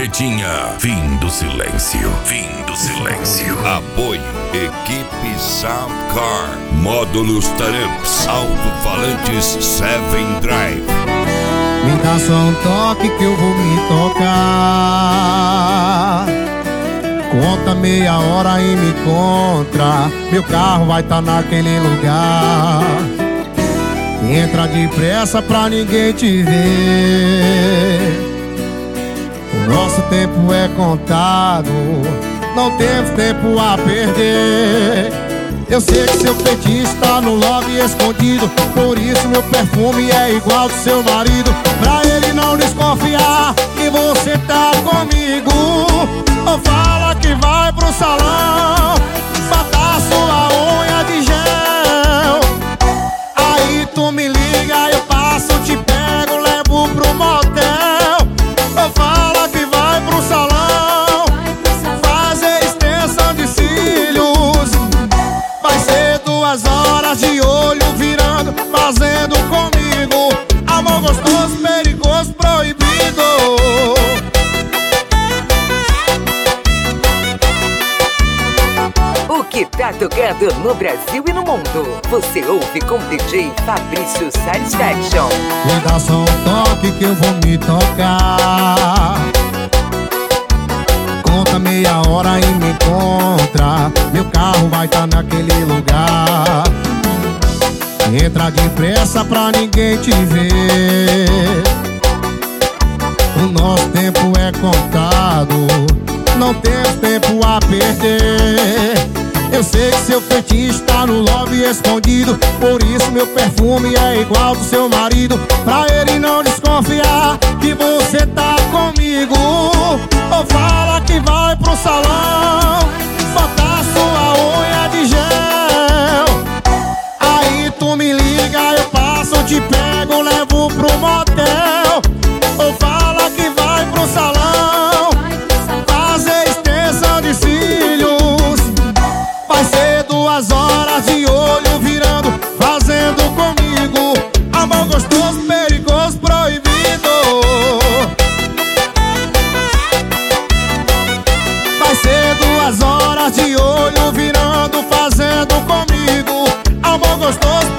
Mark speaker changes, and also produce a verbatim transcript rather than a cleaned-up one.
Speaker 1: Pretinha, fim do silêncio, fim do silêncio. Apoio, equipe Soundcar, módulos Taramps, alto-falantes Seven Drive.
Speaker 2: Me dá só um toque que eu vou me tocar. Conta meia hora e me encontra. Meu carro vai tá naquele lugar. Entra depressa pra ninguém te ver. O nosso tempo é contado, não temos tempo a perder. Eu sei que seu feitiço tá no lobby escondido, por isso meu perfume é igual do seu marido. Pra ele não desconfiar que você tá comigo, ou fala que vai pro salão botar sua unha de gel. Aí tu me liga, eu passo, te pego, levo pro motel. Ou fala que vai pro salão fazer extensão de cílios. Vai ser duas horas de olho virando, fazendo comigo amor gostoso, perigoso, proibido.
Speaker 3: O que tá tocando no Brasil e no mundo, você ouve com D J Fabrício Satisfaction.
Speaker 2: Me dá só um toque que eu vou me tocar. Conta meia hora e me encontra. Meu carro vai tá naquele lugar. Entra depressa pra ninguém te ver. O nosso tempo é contado, não temos tempo a perder. Eu sei que seu feitiço tá no lobby escondido, por isso meu perfume é igual do seu marido. Pra ele não desconfiar que você tá comigo, ou fala que vai pro salão botar sua unha de gel. Aí tu me liga, eu passo, te pego, levo pro motel. Ou fala que vai pro salão fazer extensão de cílios. Vai ser duas horas de olho virando, fazendo comigo amor gostoso, perigoso, proibido. Vai ser duas horas de olho virando, fazendo comigo amor gostoso,